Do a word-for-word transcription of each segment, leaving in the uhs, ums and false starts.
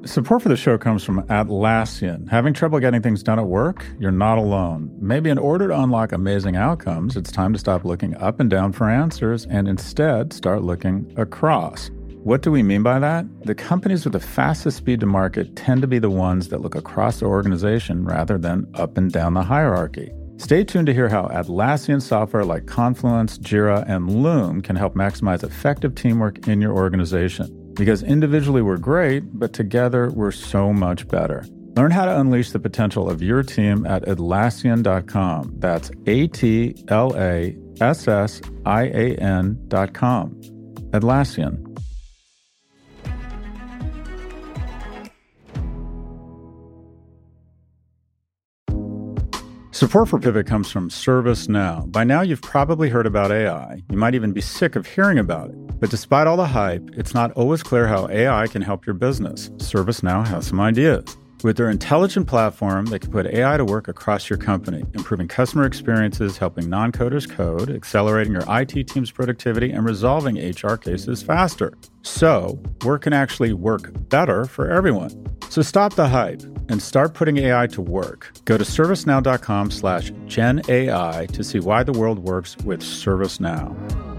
Support for the show comes from Atlassian. Having trouble getting things done at work? You're not alone. Maybe in order to unlock amazing outcomes, it's time to stop looking up and down for answers and instead start looking across. What do we mean by that? The companies with the fastest speed to market tend to be the ones that look across the organization rather than up and down the hierarchy. Stay tuned to hear how Atlassian software like Confluence, Jira, and Loom can help maximize effective teamwork in your organization. Because individually we're great, but together we're so much better. Learn how to unleash the potential of your team at Atlassian dot com. That's A T L A S S I A N dot com. Atlassian. Support for Pivot comes from ServiceNow. By now, you've probably heard about A I. You might even be sick of hearing about it. But despite all the hype, it's not always clear how A I can help your business. ServiceNow has some ideas. With their intelligent platform, they can put A I to work across your company, improving customer experiences, helping non-coders code, accelerating your I T team's productivity, and resolving H R cases faster. So, work can actually work better for everyone. So stop the hype and start putting A I to work. Go to servicenow.com slash GenAI to see why the world works with ServiceNow.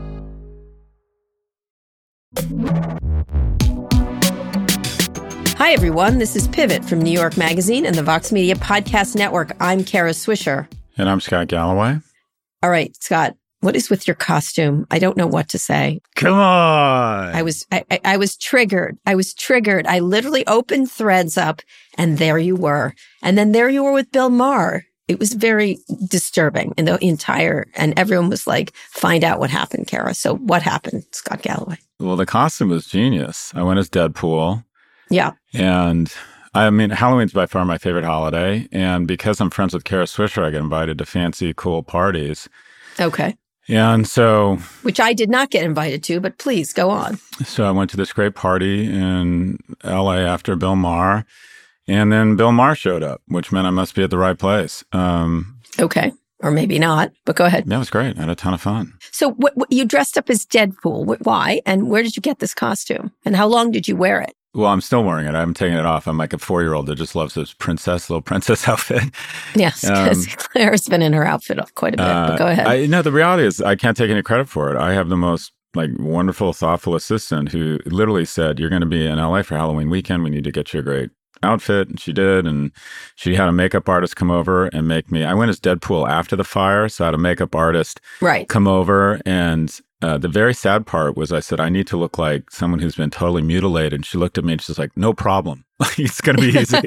Hi, everyone. This is Pivot from New York Magazine and the Vox Media Podcast Network. I'm Kara Swisher. And I'm Scott Galloway. All right, Scott, what is with your costume? I don't know what to say. Come on. I was I, I, I was triggered. I was triggered. I literally opened Threads up and there you were. And then there you were with Bill Maher. It was very disturbing in the entire, and everyone was like, find out what happened, Kara. So what happened, Scott Galloway? Well, the costume was genius. I went as Deadpool. Yeah. And I mean, Halloween's by far my favorite holiday. And because I'm friends with Kara Swisher, I get invited to fancy, cool parties. Okay. And so... Which I did not get invited to, but please, go on. So I went to this great party in L A after Bill Maher. And then Bill Maher showed up, which meant I must be at the right place. Um, okay. Or maybe not, but go ahead. That was great. I had a ton of fun. So what, what, you dressed up as Deadpool. Why? And where did you get this costume? And how long did you wear it? Well, I'm still wearing it. I haven't taken it off. I'm like a four-year-old that just loves this princess, little princess outfit. Yes, because um, Claire's been in her outfit quite a bit, uh, but go ahead. I, no, the reality is I can't take any credit for it. I have the most like wonderful, thoughtful assistant who literally said, you're going to be in L A for Halloween weekend. We need to get you a great outfit. And she did. And she had a makeup artist come over and make me, I went as Deadpool after the fire. So I had a makeup artist right. come over. And uh, the very sad part was I said, I need to look like someone who's been totally mutilated. And she looked at me and she's like, no problem. It's going to be easy.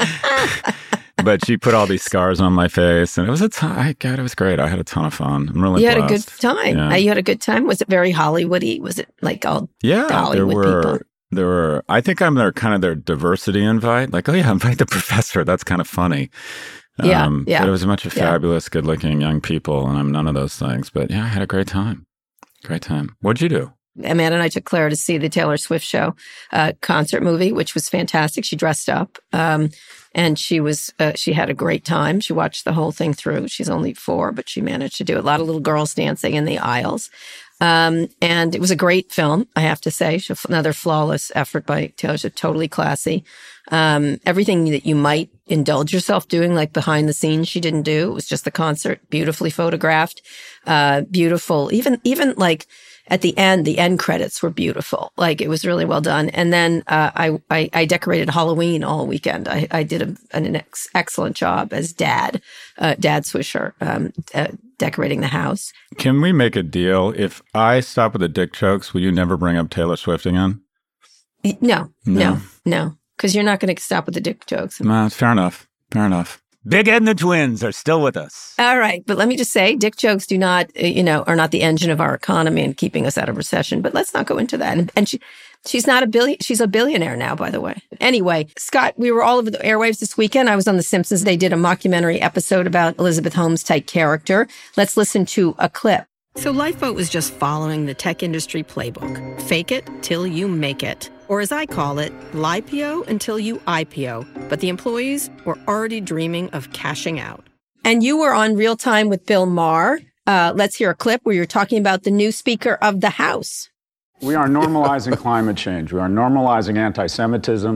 But she put all these scars on my face, and it was a ton. God, it was great. I had a ton of fun. I'm really. You blessed. had a good time. Yeah. Uh, you had a good time. Was it very Hollywoody? Was it like all yeah? Hollywood there were. people? There were. I think I'm their kind of their diversity invite. Like, oh yeah, invite the professor. That's kind of funny. Yeah, um, yeah. But it was a bunch of yeah. fabulous, good-looking young people, and I'm none of those things. But yeah, I had a great time. Great time. What'd you do? Amanda and I took Claire to see the Taylor Swift show uh, concert movie, which was fantastic. She dressed up, um, and she was uh, she had a great time. She watched the whole thing through. She's only four, but she managed to do it. A lot of little girls dancing in the aisles. Um, and it was a great film, I have to say. Another flawless effort by Taylor Swift, totally classy. Um, everything that you might indulge yourself doing, like behind the scenes, she didn't do. It was just the concert, beautifully photographed, uh, beautiful. Even, even like at the end, the end credits were beautiful. Like it was really well done. And then, uh, I, I, I decorated Halloween all weekend. I, I did a, an ex- excellent job as dad, uh, Dad Swisher, um, uh, decorating the house. Can we make a deal? If I stop with the dick jokes, will you never bring up Taylor Swift again? No, no, no. Because you're not going to stop with the dick jokes. No, fair enough. Fair enough. Big Ed and the twins are still with us. All right. But let me just say, dick jokes do not, you know, are not the engine of our economy and keeping us out of recession. But let's not go into that. And, and she, she's not a billion. She's a billionaire now, by the way. Anyway, Scott, we were all over the airwaves this weekend. I was on The Simpsons. They did a mockumentary episode about Elizabeth Holmes type character. Let's listen to a clip. So Lifeboat was just following the tech industry playbook. Fake it till you make it. Or as I call it, L I P O until you I P O. But the employees were already dreaming of cashing out. And you were on Real Time with Bill Maher. Uh, let's hear a clip where you're talking about the new Speaker of the House. We are normalizing climate change. We are normalizing anti-Semitism.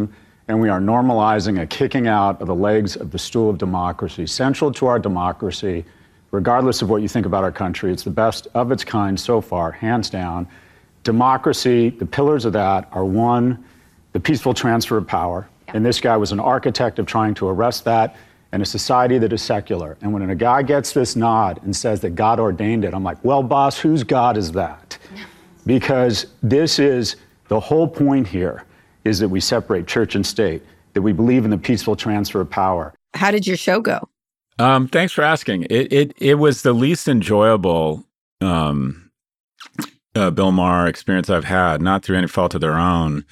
and we are normalizing a kicking out of the legs of the stool of democracy. Central to our democracy, regardless of what you think about our country, it's the best of its kind so far, hands down. Democracy, the pillars of that are one, the peaceful transfer of power. Yeah. And this guy was an architect of trying to arrest that in a society that is secular. And when a guy gets this nod and says that God ordained it, I'm like, well, boss, whose God is that? Yeah. Because this is the whole point here, is that we separate church and state, that we believe in the peaceful transfer of power. How did your show go? Um, thanks for asking. It it it was the least enjoyable um, uh, Bill Maher experience I've had, not through any fault of their own.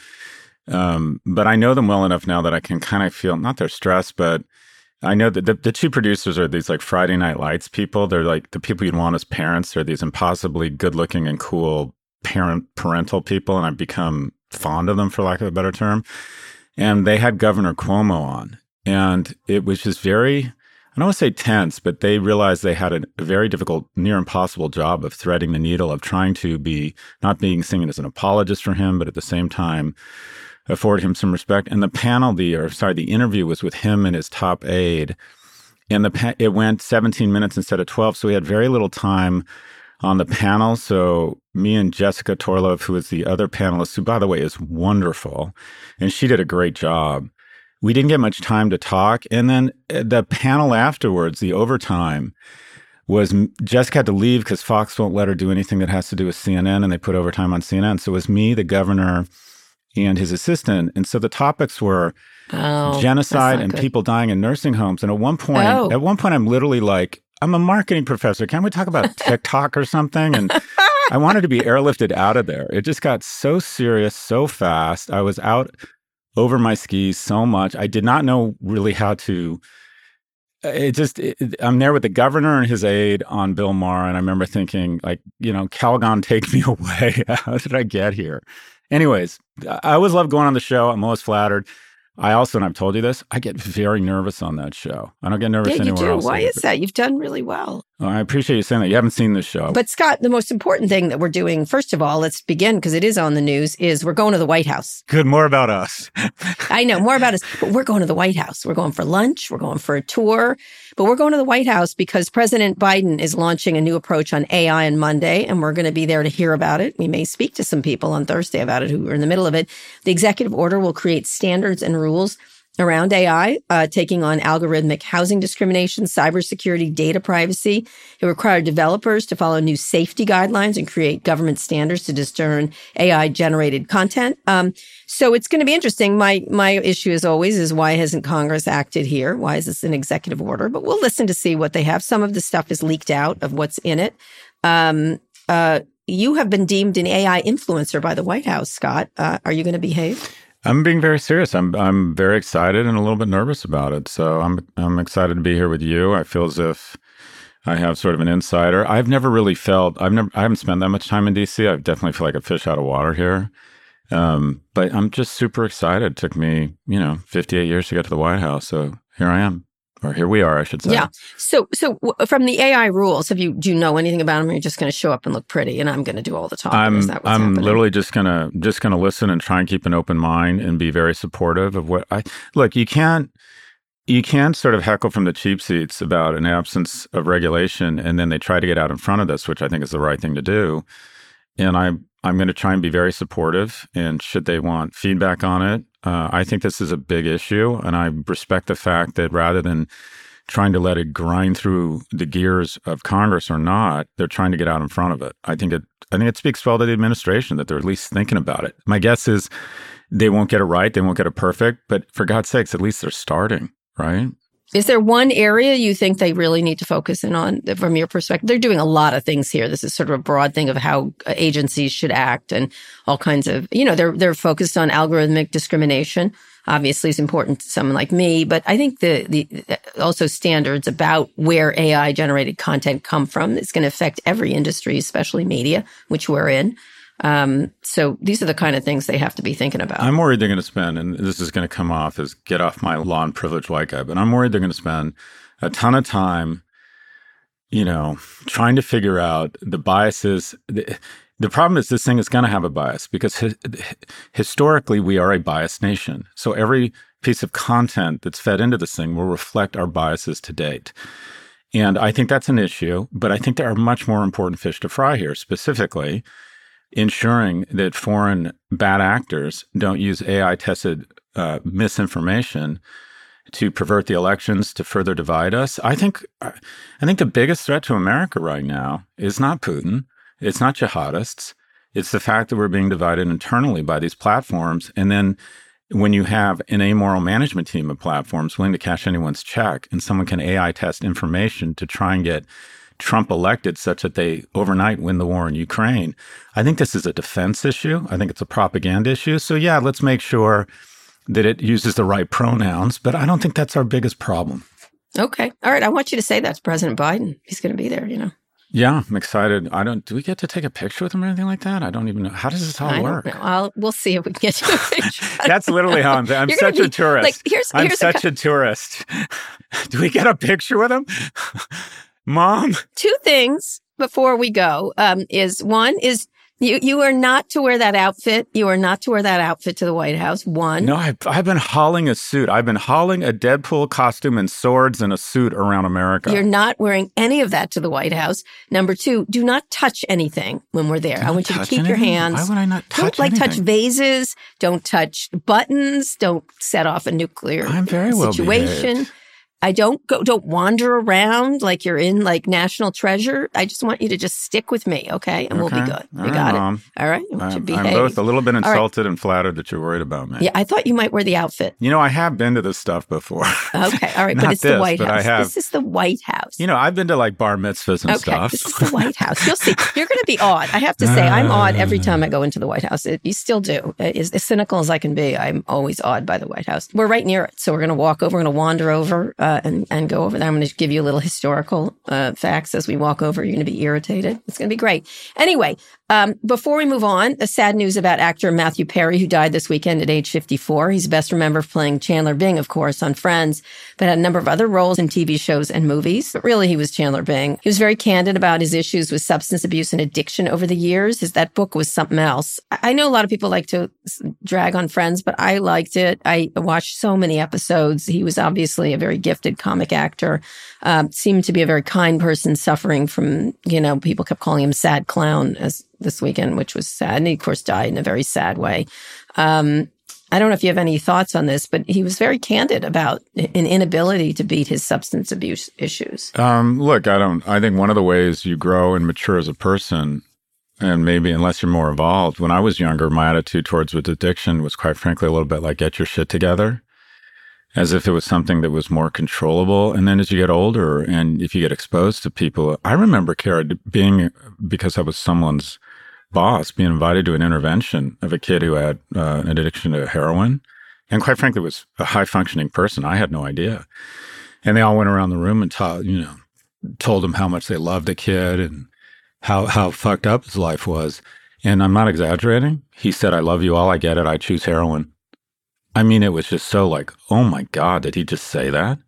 Um, but I know them well enough now that I can kind of feel, not their stress, but I know that the, the two producers are these like Friday Night Lights people. They're like the people you'd want as parents. They're these impossibly good-looking and cool parent parental people, and I've become fond of them, for lack of a better term. And they had Governor Cuomo on, and it was just very, I don't want to say tense, but they realized they had a, a very difficult, near impossible job of threading the needle, of trying to be, not being seen as an apologist for him, but at the same time afford him some respect. And the panel, the or sorry, the interview was with him and his top aide, and the it went seventeen minutes instead of twelve, so we had very little time on the panel. So me and Jessica Torlov, who is the other panelist, who, by the way, is wonderful, and she did a great job, we didn't get much time to talk. And then the panel afterwards, the overtime, was Jessica had to leave because Fox won't let her do anything that has to do with C N N, and they put overtime on C N N. So it was me, the governor, and his assistant. And so the topics were oh, genocide and good. people dying in nursing homes. And at one point, oh. at one point, I'm literally like, I'm a marketing professor. Can't we talk about TikTok or something? And I wanted to be airlifted out of there. It just got so serious so fast. I was out over my skis so much. I did not know really how to, it just, it, I'm there with the governor and his aide on Bill Maher. And I remember thinking, like, you know, Calgon, take me away. How did I get here? Anyways, I always love going on the show. I'm always flattered. I also, and I've told you this, I get very nervous on that show. I don't get nervous yeah, anywhere you do. else. Why is that? You've done really well. Oh, I appreciate you saying that. You haven't seen this show. But Scott, the most important thing that we're doing, first of all, let's begin because it is on the news, is we're going to the White House. Good. More about us. I know, more about us. But we're going to the White House. We're going for lunch. We're going for a tour. But we're going to the White House because President Biden is launching a new approach on A I on Monday, and we're going to be there to hear about it. We may speak to some people on Thursday about it who are in the middle of it. The executive order will create standards and rules around A I, uh, taking on algorithmic housing discrimination, cybersecurity, data privacy. It required developers to follow new safety guidelines and create government standards to discern A I-generated content. Um, so it's going to be interesting. My my issue, as always, is why hasn't Congress acted here? Why is this an executive order? But we'll listen to see what they have. Some of the stuff is leaked out of what's in it. Um, uh, you have been deemed an A I influencer by the White House, Scott. Uh, are you going to behave? I'm being very serious. I'm I'm very excited and a little bit nervous about it. So I'm I'm excited to be here with you. I feel as if I have sort of an insider. I've never really felt I've never I haven't spent that much time in D C. I definitely feel like a fish out of water here. Um, but I'm just super excited. It took me, you know, fifty-eight years to get to the White House. So here I am. Or here we are, I should say. Yeah. So, so w- from the A I rules, have you do you know anything about them? Or you're just going to show up and look pretty, and I'm going to do all the talking? I'm Is that what's I'm happening? literally just gonna just gonna listen and try and keep an open mind and be very supportive of what I look. You can't you can't sort of heckle from the cheap seats about an absence of regulation, and then they try to get out in front of this, which I think is the right thing to do. And I I'm going to try and be very supportive. And should they want feedback on it, uh, I think this is a big issue, and I respect the fact that rather than trying to let it grind through the gears of Congress or not, they're trying to get out in front of it. I think it I think it speaks well to the administration that they're at least thinking about it. My guess is they won't get it right, they won't get it perfect, but for God's sakes, at least they're starting, right? Is there one area you think they really need to focus in on from your perspective? They're doing a lot of things here. This is sort of a broad thing of how agencies should act and all kinds of, you know, they're they're focused on algorithmic discrimination. Obviously, it's important to someone like me, but I think the the also standards about where A I generated content come from. It's going to affect every industry, especially media, which we're in. Um, so these are the kind of things they have to be thinking about. I'm worried they're going to spend, and this is going to come off as get off my lawn privileged white guy, but I'm worried they're going to spend a ton of time, you know, trying to figure out the biases. The problem is this thing is going to have a bias because hi- historically we are a biased nation. So every piece of content that's fed into this thing will reflect our biases to date. And I think that's an issue, but I think there are much more important fish to fry here, specifically ensuring that foreign bad actors don't use A I-tested uh, misinformation to pervert the elections, to further divide us. I think I think the biggest threat to America right now is not Putin. It's not jihadists. It's the fact that we're being divided internally by these platforms. And then when you have an amoral management team of platforms willing to cash anyone's check and someone can A I test information to try and get Trump elected such that they overnight win the war in Ukraine, I think this is a defense issue. I think it's a propaganda issue. So yeah, let's make sure that it uses the right pronouns, but I don't think that's our biggest problem. Okay. All right. I want you to say that to President Biden. He's going to be there, you know. Yeah, I'm excited. I don't. Do we get to take a picture with him or anything like that? I don't even know. How does this all I work? Don't know. I'll, we'll see if we can get you a picture. That's literally how I'm. I'm such be, a tourist. Like, here's, I'm here's such a, a tourist. Do we get a picture with him, Mom? Two things before we go um, is one is you you are not to wear that outfit. You are not to wear that outfit to the White House. One. No, I've, I've been hauling a suit. I've been hauling a Deadpool costume and swords and a suit around America. You're not wearing any of that to the White House. Number two, do not touch anything when we're there. I want you to keep anything? your hands. Why would I not touch Don't like anything? touch vases. Don't touch buttons. Don't set off a nuclear I'm very well situation. behaved. I don't go, don't wander around like you're in like National Treasure. I just want you to just stick with me, okay? And Okay. we'll be good. All We right, got Mom. it. All right. I want you to I'm, behave. I'm both a little bit right. insulted and flattered that you're worried about me. Yeah, I thought you might wear the outfit. You know, I have been to this stuff before. Okay, all right, Not but it's this, the White but House. I have. This is the White House. You know, I've been to like bar mitzvahs and Okay, stuff. this is the White House. You'll see. You're going to be awed. I have to say, I'm awed every time I go into the White House. It, you still do. As, as cynical as I can be, I'm always awed by the White House. We're right near it, so we're going to walk over. We're going to wander over uh, and, and go over there. I'm going to give you a little historical uh, facts as we walk over. You're going to be irritated. It's going to be great. Anyway, um, before we move on, the sad news about actor Matthew Perry, who died this weekend at age fifty-four. He's best remembered for playing Chandler Bing, of course, on Friends, but had a number of other roles in T V shows and movies. But really, he was Chandler Bing. He was very candid about his issues with substance abuse and addiction over the years. His, that book was something else. I know a lot of people like to drag on Friends, but I liked it. I watched so many episodes. He was obviously a very gifted comic actor. Um, seemed to be a very kind person suffering from, you know, people kept calling him sad clown as this weekend, which was sad. And he, of course, died in a very sad way. Um, I don't know if you have any thoughts on this, but he was very candid about an inability to beat his substance abuse issues. Um, look, I don't, I think one of the ways you grow and mature as a person, and maybe unless you're more evolved, when I was younger, my attitude towards with addiction was quite frankly a little bit like get your shit together, as if it was something that was more controllable. And then as you get older and if you get exposed to people, I remember, Kara, being, because I was someone's boss, being invited to an intervention of a kid who had uh, an addiction to heroin. And quite frankly, was a high functioning person. I had no idea. And they all went around the room and taught, you know, told him how much they loved the kid and how, how fucked up his life was. And I'm not exaggerating. He said, I love you all. I get it. I choose heroin. I mean, it was just so like, oh my God, did he just say that?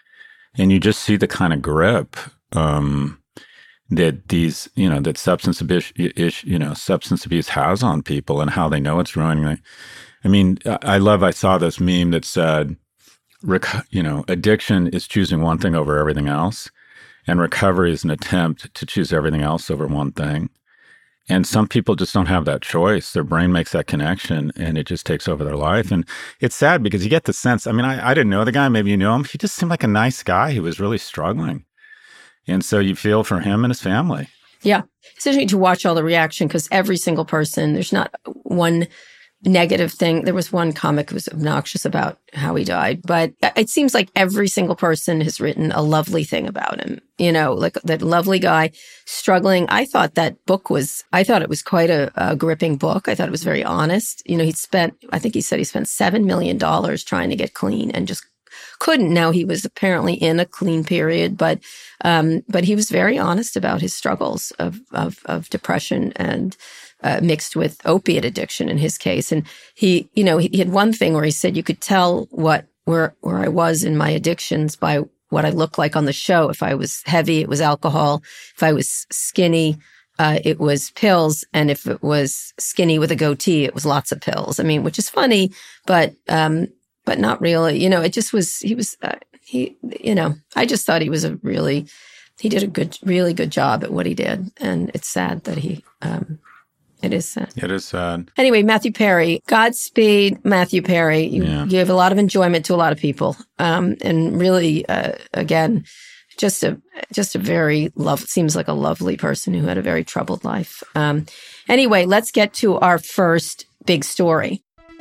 And you just see the kind of grip um, that these, you know, that substance abuse, you know, substance abuse has on people and how they know it's ruining them. I mean, I love, I saw this meme that said, rec- you know, addiction is choosing one thing over everything else. And recovery is an attempt to choose everything else over one thing. And some people just don't have that choice. Their brain makes that connection and it just takes over their life. And it's sad because you get the sense, I mean, I, I didn't know the guy, maybe you knew him. He just seemed like a nice guy. He was really struggling. And so you feel for him and his family. Yeah. It's interesting to watch all the reaction because every single person, there's not one negative thing. There was one comic who was obnoxious about how he died, but it seems like every single person has written a lovely thing about him. You know, like that lovely guy struggling. I thought that book was, I thought it was quite a, a gripping book. I thought it was very honest. You know, he'd spent, I think he said he spent seven million dollars trying to get clean and just couldn't. Now he was apparently in a clean period, but, um, but he was very honest about his struggles of, of, of depression and, Uh, mixed with opiate addiction in his case. And he, you know, he, he had one thing where he said you could tell what, where, where I was in my addictions by what I looked like on the show. If I was heavy, it was alcohol. If I was skinny, uh, it was pills. And if it was skinny with a goatee, it was lots of pills. I mean, which is funny, but, um, but not really. You know, it just was, he was, uh, he, you know, I just thought he was a really, he did a good, really good job at what he did. And it's sad that he, um, it is sad. It is sad. Anyway, Matthew Perry, Godspeed, Matthew Perry. You yeah. gave a lot of enjoyment to a lot of people. Um, and really, uh, again, just a, just a very love, seems like a lovely person who had a very troubled life. Um, anyway, let's get to our first big story.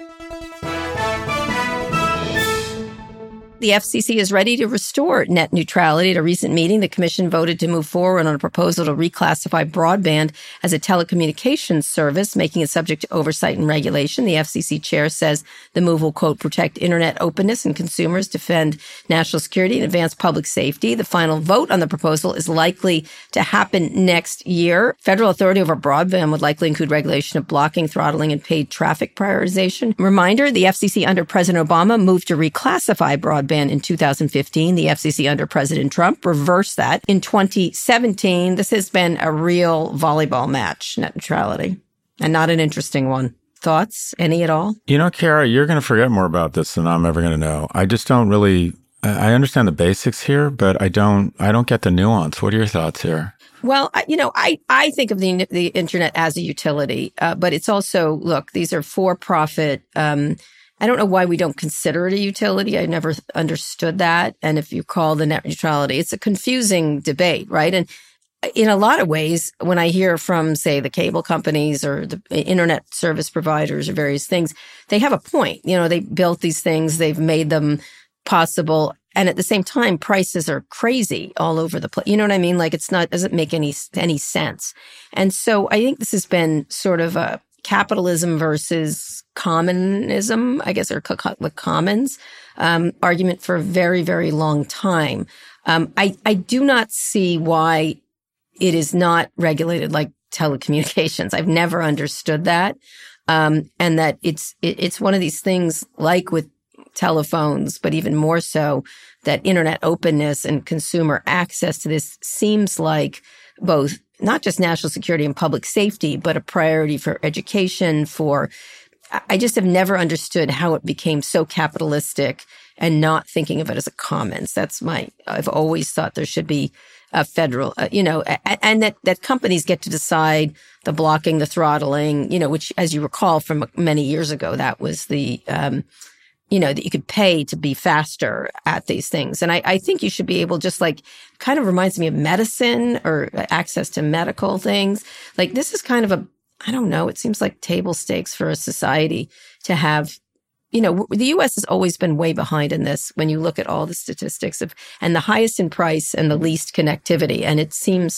The F C C is ready to restore net neutrality. At a recent meeting, the commission voted to move forward on a proposal to reclassify broadband as a telecommunications service, making it subject to oversight and regulation. The F C C chair says the move will, quote, protect internet openness and consumers, defend national security, and advance public safety. The final vote on the proposal is likely to happen next year. Federal authority over broadband would likely include regulation of blocking, throttling, and paid traffic prioritization. Reminder, the F C C under President Obama moved to reclassify broadband in two thousand fifteen. The F C C under President Trump reversed that in twenty seventeen. This has been a real volleyball match, net neutrality, and not an interesting one. Thoughts? Any at all? You know, Kara, you're going to forget more about this than I'm ever going to know. I just don't really, I understand the basics here, but I don't, I don't get the nuance. What are your thoughts here? Well, I, you know, I, I think of the the internet as a utility, uh, but it's also, look, these are for-profit, um, I don't know why we don't consider it a utility. I never understood that. And if you call the net neutrality, it's a confusing debate, right? And in a lot of ways, when I hear from, say, the cable companies or the internet service providers or various things, they have a point. You know, they built these things, they've made them possible. And at the same time, prices are crazy all over the place. You know what I mean? Like it's not, doesn't make any, any sense. And so I think this has been sort of a capitalism versus commonism, I guess, or the commons um, argument for a very, very long time. Um, I, I do not see why it is not regulated like telecommunications. I've never understood that. Um, and that it's, it, it's one of these things like with telephones, but even more so that internet openness and consumer access to this seems like both not just national security and public safety, but a priority for education, for, I just have never understood how it became so capitalistic and not thinking of it as a commons. That's my, I've always thought there should be a federal, uh, you know, and, and that, that companies get to decide the blocking, the throttling, you know, which, as you recall from many years ago, that was the, um, you know, that you could pay to be faster at these things. And I, I think you should be able, just like, kind of reminds me of medicine or access to medical things. Like this is kind of a, I don't know, it seems like table stakes for a society to have, you know, the U S has always been way behind in this when you look at all the statistics of, and the highest in price and the least connectivity. And it seems,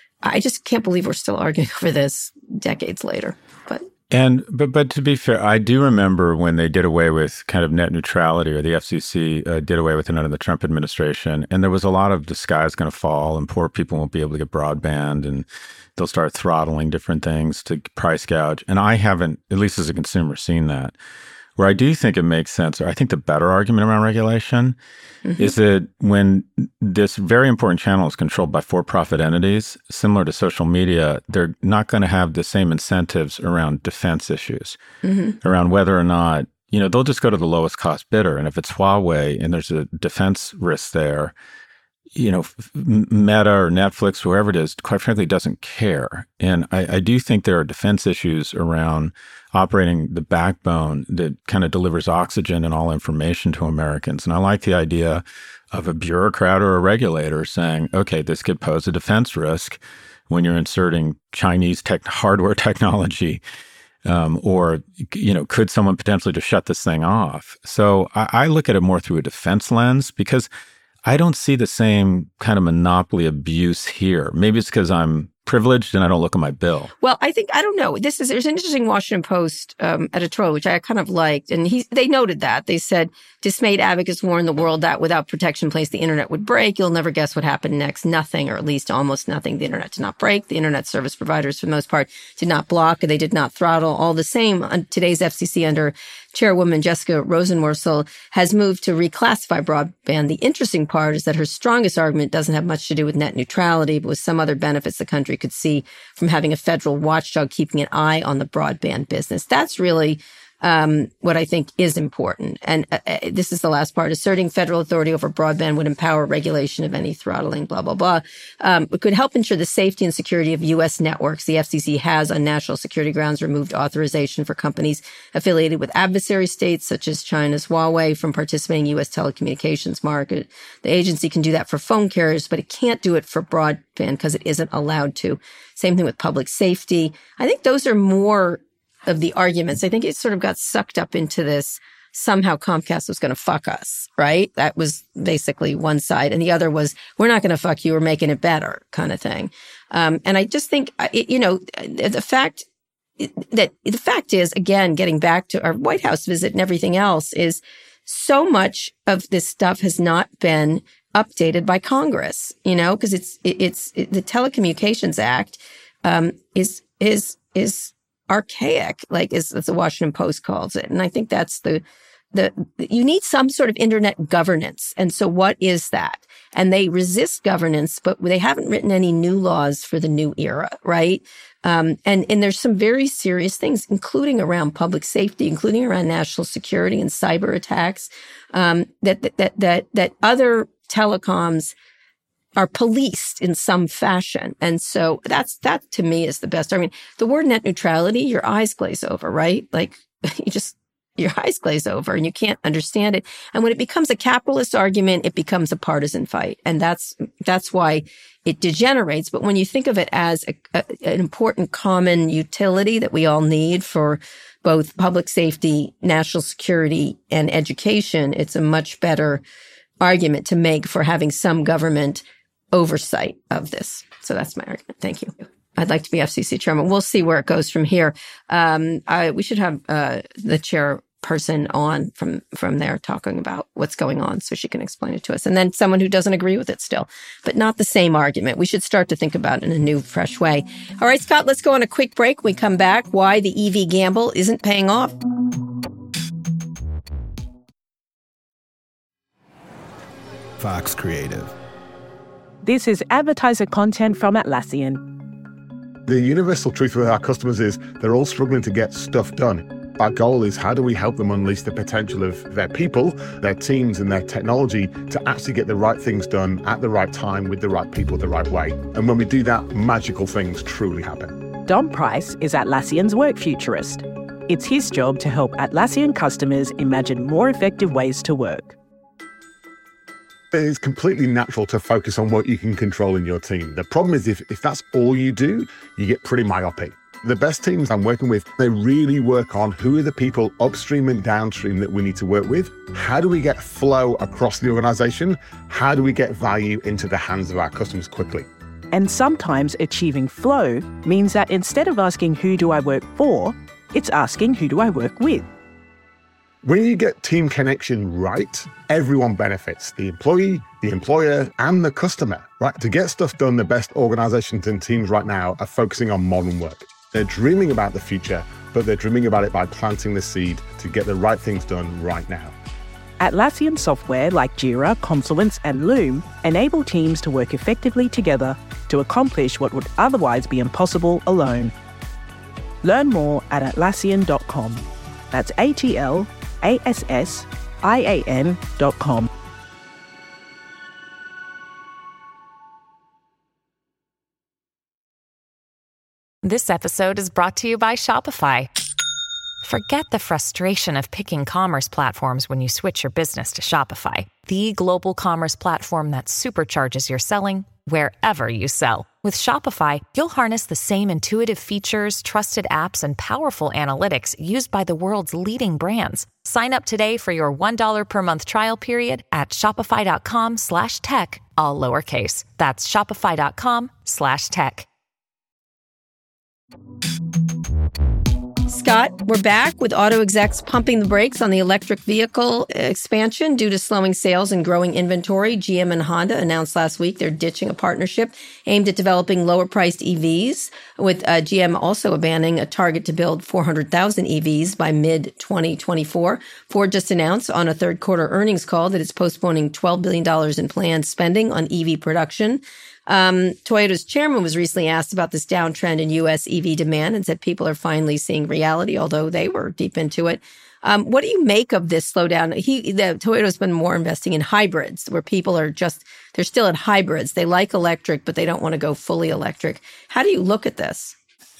I just can't believe we're still arguing over this decades later, but. And but but to be fair, I do remember when they did away with kind of net neutrality, or the F C C uh, did away with it under the Trump administration, and there was a lot of the sky's going to fall, and poor people won't be able to get broadband, and they'll start throttling different things to price gouge. And I haven't, at least as a consumer, seen that. Where I do think it makes sense, or I think the better argument around regulation mm-hmm. is that when this very important channel is controlled by for-profit entities, similar to social media, they're not going to have the same incentives around defense issues, mm-hmm. around whether or not, you know, they'll just go to the lowest cost bidder. And if it's Huawei and there's a defense risk there, you know, Meta or Netflix, whoever it is, quite frankly, doesn't care. And I, I do think there are defense issues around operating the backbone that kind of delivers oxygen and all information to Americans. And I like the idea of a bureaucrat or a regulator saying, okay, this could pose a defense risk when you're inserting Chinese tech hardware technology. Um, or, you know, could someone potentially just shut this thing off? So I, I look at it more through a defense lens, because I don't see the same kind of monopoly abuse here. Maybe it's because I'm privileged and I don't look at my bill. Well, I think, I don't know. This is, there's an interesting Washington Post um, editorial, which I kind of liked. And he, they noted that. They said, dismayed advocates warned the world that without protection in place, the internet would break. You'll never guess what happened next. Nothing, or at least almost nothing. The internet did not break. The internet service providers, for the most part, did not block. They did not throttle. All the same, today's F C C under Chairwoman Jessica Rosenworcel has moved to reclassify broadband. The interesting part is that her strongest argument doesn't have much to do with net neutrality, but with some other benefits the country could see from having a federal watchdog keeping an eye on the broadband business. That's really Um, what I think is important. And uh, uh, this is the last part. Asserting federal authority over broadband would empower regulation of any throttling, blah, blah, blah. Um, it could help ensure the safety and security of U S networks. The F C C has, on national security grounds, removed authorization for companies affiliated with adversary states, such as China's Huawei, from participating in U S telecommunications market. The agency can do that for phone carriers, but it can't do it for broadband because it isn't allowed to. Same thing with public safety. I think those are more of the arguments. I think it sort of got sucked up into this. Somehow Comcast was going to fuck us, right? That was basically one side. And the other was, we're not going to fuck you, we're making it better kind of thing. Um, and I just think, you know, the fact that the fact is, again, getting back to our White House visit and everything else, is so much of this stuff has not been updated by Congress, you know, because it's, it's, it, the Telecommunications Act, um, is, is, is, archaic, like as, as the Washington Post calls it. And I think that's the, the, you need some sort of internet governance. And so what is that? And they resist governance, but they haven't written any new laws for the new era, right? Um, and, and there's some very serious things, including around public safety, including around national security and cyber attacks, um, that, that, that, that, that other telecoms are policed in some fashion. And so that's, that to me is the best. I mean, the word net neutrality, your eyes glaze over, right? Like you just, your eyes glaze over and you can't understand it. And when it becomes a capitalist argument, it becomes a partisan fight. And that's, that's why it degenerates. But when you think of it as a, a, an important common utility that we all need for both public safety, national security, and education, it's a much better argument to make for having some government oversight of this. So that's my argument. Thank you. I'd like to be F C C chairman. We'll see where it goes from here. Um, I, we should have uh, the chairperson on from from there talking about what's going on so she can explain it to us. And then someone who doesn't agree with it still, but not the same argument. We should start to think about it in a new, fresh way. All right, Scott, let's go on a quick break. When we come back, why the E V gamble isn't paying off. Fox Creative. This is advertiser content from Atlassian. The universal truth with our customers is they're all struggling to get stuff done. Our goal is how do we help them unleash the potential of their people, their teams, and their technology to actually get the right things done at the right time with the right people the right way. And when we do that, magical things truly happen. Dom Price is Atlassian's work futurist. It's his job to help Atlassian customers imagine more effective ways to work. It's completely natural to focus on what you can control in your team. The problem is if, if that's all you do, you get pretty myopic. The best teams I'm working with, they really work on who are the people upstream and downstream that we need to work with. How do we get flow across the organization? How do we get value into the hands of our customers quickly? And sometimes achieving flow means that instead of asking who do I work for, it's asking who do I work with. When you get team connection right, everyone benefits. The employee, the employer, and the customer, right? To get stuff done, the best organizations and teams right now are focusing on modern work. They're dreaming about the future, but they're dreaming about it by planting the seed to get the right things done right now. Atlassian software like Jira, Confluence, and Loom enable teams to work effectively together to accomplish what would otherwise be impossible alone. Learn more at Atlassian dot com. That's A T L A S S I A N dot com. This episode is brought to you by Shopify. Forget the frustration of picking commerce platforms when you switch your business to Shopify, the global commerce platform that supercharges your selling wherever you sell. With Shopify, you'll harness the same intuitive features, trusted apps, and powerful analytics used by the world's leading brands. Sign up today for your one dollar per month trial period at shopify.com slash tech, all lowercase. That's shopify.com slash tech. Scott, we're back with auto execs pumping the brakes on the electric vehicle expansion due to slowing sales and growing inventory. G M and Honda announced last week they're ditching a partnership aimed at developing lower-priced E Vs, with uh, G M also abandoning a target to build four hundred thousand E Vs by mid twenty twenty-four. Ford just announced on a third-quarter earnings call that it's postponing twelve billion dollars in planned spending on E V production. Um, Toyota's chairman was recently asked about this downtrend in U S E V demand and said people are finally seeing reality, although they were deep into it. Um, what do you make of this slowdown? He, the Toyota's been more investing in hybrids, where people are just, they're still at hybrids. They like electric, but they don't want to go fully electric. How do you look at this?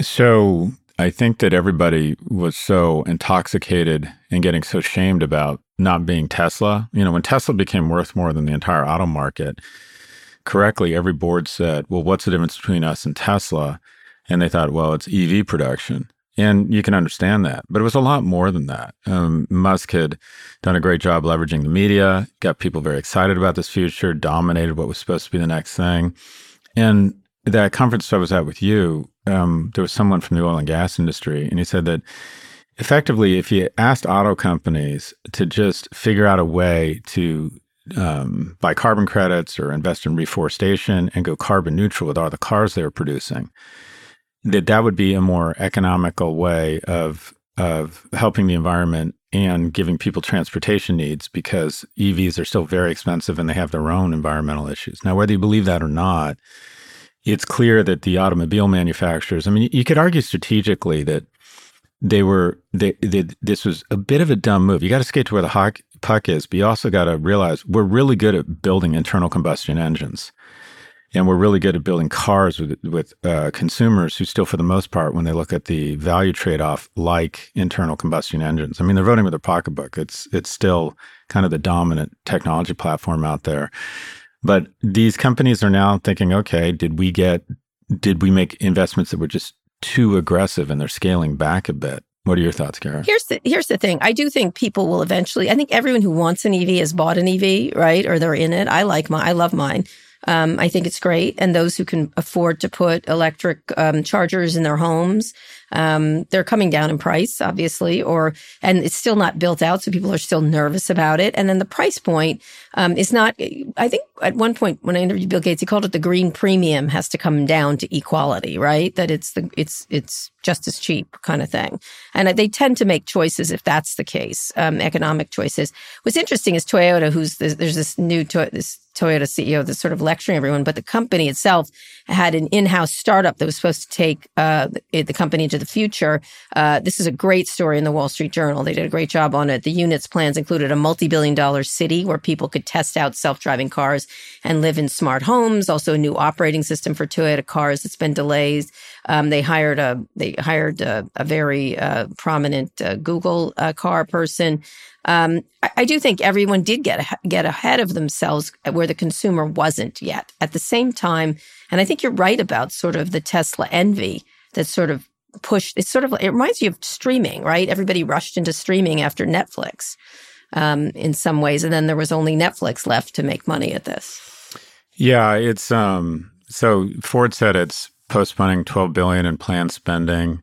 So I think that everybody was so intoxicated and getting so shamed about not being Tesla. You know, when Tesla became worth more than the entire auto market, correctly, every board said, well, what's the difference between us and Tesla? And they thought, well, it's E V production. And you can understand that. But it was a lot more than that. Um, Musk had done a great job leveraging the media, got people very excited about this future, dominated what was supposed to be the next thing. And that conference I was at with you, um, there was someone from the oil and gas industry, and he said that effectively, if you asked auto companies to just figure out a way to um, buy carbon credits or invest in reforestation and go carbon neutral with all the cars they were producing, that that would be a more economical way of of helping the environment and giving people transportation needs, because E Vs are still very expensive and they have their own environmental issues. Now, whether you believe that or not, it's clear that the automobile manufacturers, I mean, you could argue strategically that they were, they, they, this was a bit of a dumb move. You got to skate to where the hawk, puck is, but you also got to realize we're really good at building internal combustion engines. And we're really good at building cars with with uh, consumers who still, for the most part, when they look at the value trade-off, like internal combustion engines. I mean, they're voting with their pocketbook. It's it's still kind of the dominant technology platform out there. But these companies are now thinking, okay, did we get, did we make investments that were just too aggressive and they're scaling back a bit? What are your thoughts, Kara? Here's the here's the thing. I do think people will eventually, I think everyone who wants an E V has bought an E V, right? Or they're in it. I like mine. I love mine. Um, I think it's great. And those who can afford to put electric um, chargers in their homes, um, they're coming down in price, obviously, or and it's still not built out, so people are still nervous about it. And then the price point um, is not, I think at one point when I interviewed Bill Gates, he called it the green premium has to come down to equality, right? That it's the it's it's just as cheap kind of thing. And they tend to make choices if that's the case, um, economic choices. What's interesting is Toyota, who's this, there's this new to, this Toyota C E O that's sort of lecturing everyone, but the company itself had an in-house startup that was supposed to take uh, the, the company into the future. Uh, this is a great story in the Wall Street Journal. They did a great job on it. The unit's plans included a multi-billion dollar city where people could test out self-driving cars and live in smart homes. Also, a new operating system for Toyota cars that's been delayed. Um, they hired a they hired a, a very uh, prominent uh, Google uh, car person. Um, I, I do think everyone did get get ahead of themselves where the consumer wasn't yet. At the same time, and I think you're right about sort of the Tesla envy that sort of pushed. It's sort of it reminds you of streaming, right? Everybody rushed into streaming after Netflix um, in some ways, and then there was only Netflix left to make money at this. Yeah, it's um, so Ford said it's postponing twelve billion dollars in planned spending.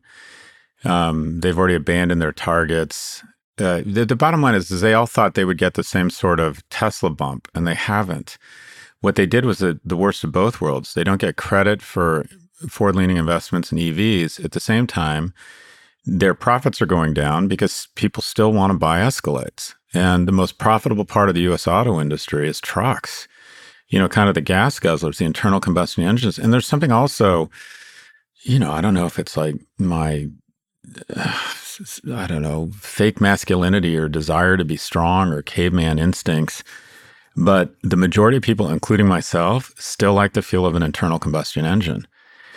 Um, they've already abandoned their targets. Uh, the, the bottom line is, is they all thought they would get the same sort of Tesla bump, and they haven't. What they did was the, the worst of both worlds. They don't get credit for forward-leaning investments in E Vs. At the same time, their profits are going down because people still want to buy Escalades. And the most profitable part of the U S auto industry is trucks. You know, kind of the gas guzzlers, the internal combustion engines. And there's something also, you know, I don't know if it's like my, uh, I don't know, fake masculinity or desire to be strong or caveman instincts. But the majority of people, including myself, still like the feel of an internal combustion engine.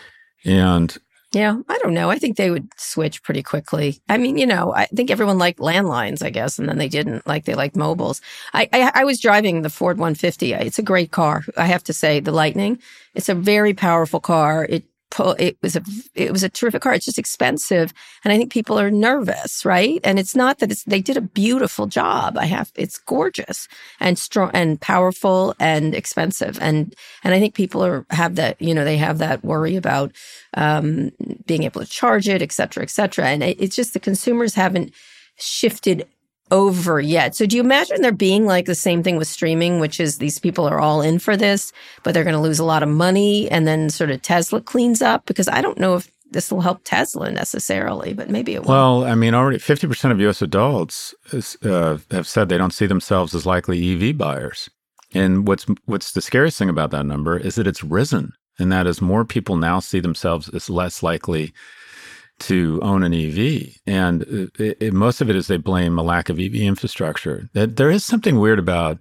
And yeah, I don't know. I think they would switch pretty quickly. I mean, you know, I think everyone liked landlines, I guess, and then they didn't. Like they liked mobiles. I, I, I was driving the Ford one fifty. It's a great car. I have to say, the Lightning. It's a very powerful car. It It was a it was a terrific car. It's just expensive, and I think people are nervous, right? And it's not that it's they did a beautiful job. I have it's gorgeous and strong and powerful and expensive, and and I think people are have that you know they have that worry about um, being able to charge it, et cetera, et cetera. And it, it's just the consumers haven't shifted over yet. So do you imagine there being like the same thing with streaming, which is these people are all in for this, but they're going to lose a lot of money and then sort of Tesla cleans up? Because I don't know if this will help Tesla necessarily, but maybe it will. Well, I mean, already fifty percent of U S adults is, uh, have said they don't see themselves as likely E V buyers. And what's what's the scariest thing about that number is that it's risen and that is more people now see themselves as less likely to own an E V. And it, it, most of it is they blame a lack of E V infrastructure. That there is something weird about,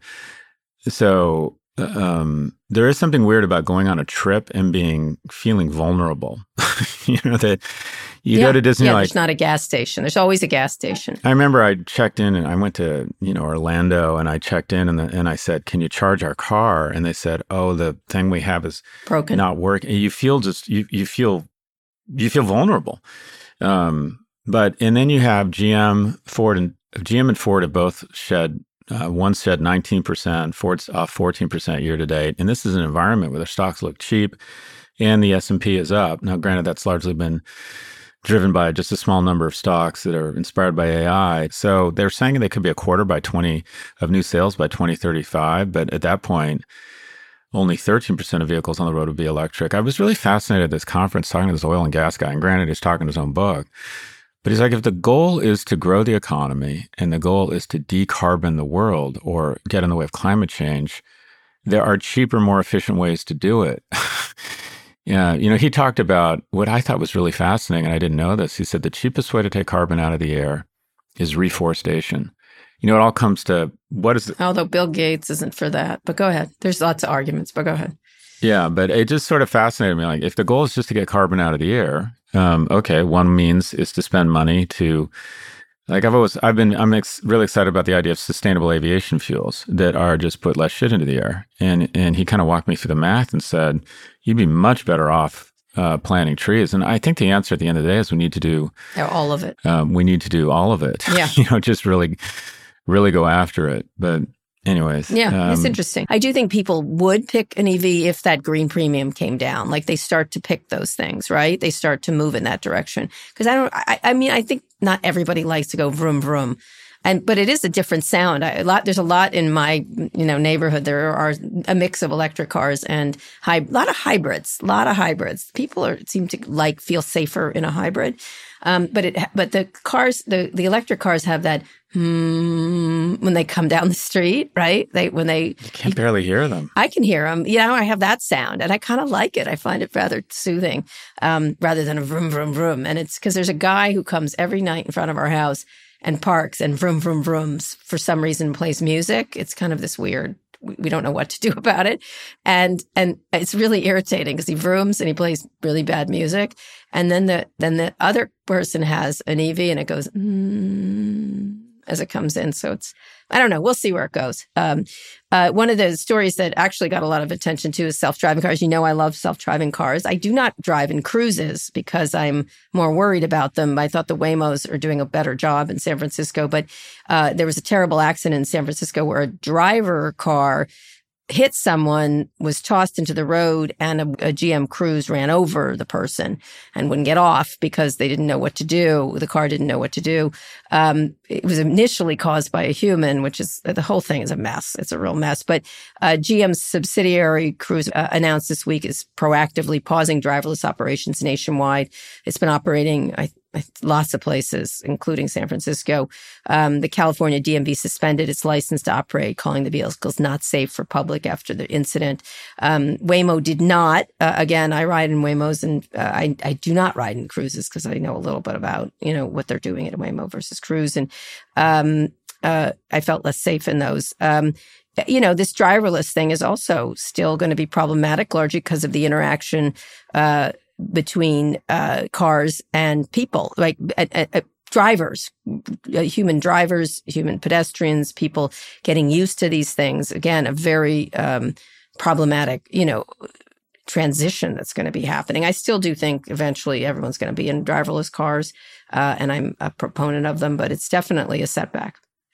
so um, there is something weird about going on a trip and being, feeling vulnerable. You know, that you yeah. go to Disney, yeah, like, there's not a gas station. There's always a gas station. I remember I checked in and I went to, you know, Orlando, and I checked in and, the, and I said, can you charge our car? And they said, oh, the thing we have is broken, not working. You feel just, you, you feel, you feel vulnerable. Um, but, and then you have G M, Ford, and G M and Ford have both shed, uh, one shed nineteen percent, Ford's off fourteen percent year to date. And this is an environment where their stocks look cheap and the S and P is up. Now, granted, that's largely been driven by just a small number of stocks that are inspired by A I. So they're saying they could be a quarter by twenty of new sales by twenty thirty-five. But at that point, only thirteen percent of vehicles on the road would be electric. I was really fascinated at this conference talking to this oil and gas guy. And granted, he's talking his own book. But he's like, if the goal is to grow the economy and the goal is to decarbon the world or get in the way of climate change, there are cheaper, more efficient ways to do it. Yeah, you know, he talked about what I thought was really fascinating, and I didn't know this. He said the cheapest way to take carbon out of the air is reforestation. You know, it all comes to what is it? Although Bill Gates isn't for that, but go ahead. There's lots of arguments, but go ahead. Yeah, but it just sort of fascinated me. Like, if the goal is just to get carbon out of the air, um, okay, one means is to spend money to, like I've always, I've been, I'm ex- really excited about the idea of sustainable aviation fuels that are just put less shit into the air. And and he kind of walked me through the math and said, you'd be much better off uh, planting trees. And I think the answer at the end of the day is we need to do yeah, all of it. Um, we need to do all of it. Yeah. You know, just really, really go after it. But anyways. Yeah, um, it's interesting. I do think people would pick an E V if that green premium came down. Like they start to pick those things, right? They start to move in that direction. Because I don't, I, I mean, I think not everybody likes to go vroom, vroom. And, but it is a different sound. I, a lot, there's a lot in my, you know, neighborhood. There are a mix of electric cars and hy- a lot of hybrids, a lot of hybrids. People are, seem to like, feel safer in a hybrid. Um, but it, but the cars, the, the electric cars have that, hmm, when they come down the street, right? They, when they, you can't barely hear them. I can hear them. You know, I have that sound and I kind of like it. I find it rather soothing, um, rather than a vroom, vroom, vroom. And it's because there's a guy who comes every night in front of our house and parks and vroom, vroom, vrooms for some reason plays music. It's kind of this weird, we, we don't know what to do about it. And, and it's really irritating because he vrooms and he plays really bad music. And then the, then the other person has an E V and it goes, mm, as it comes in. So it's, I don't know. We'll see where it goes. Um, uh, one of the stories that actually got a lot of attention too is self-driving cars. You know, I love self-driving cars. I do not drive in cruises because I'm more worried about them. I thought the Waymos are doing a better job in San Francisco, but uh, there was a terrible accident in San Francisco where a driver car hit someone, was tossed into the road, and a, a G M Cruise ran over the person and wouldn't get off because they didn't know what to do. The car didn't know what to do. Um, it was initially caused by a human, which is, the whole thing is a mess. It's a real mess. But uh, G M's subsidiary Cruise uh, announced this week is proactively pausing driverless operations nationwide. It's been operating, I lots of places, including San Francisco. Um, the California D M V suspended its license to operate, calling the vehicles not safe for public after the incident. Um, Waymo did not. Uh, again, I ride in Waymos, and uh, I, I do not ride in Cruises because I know a little bit about, you know, what they're doing at Waymo versus Cruise. And um, uh, I felt less safe in those. Um, you know, this driverless thing is also still going to be problematic, largely because of the interaction uh between uh, cars and people, like uh, uh, drivers, uh, human drivers, human pedestrians, people getting used to these things. Again, a very um, problematic, you know, transition that's going to be happening. I still do think eventually everyone's going to be in driverless cars, uh, and I'm a proponent of them, but it's definitely a setback.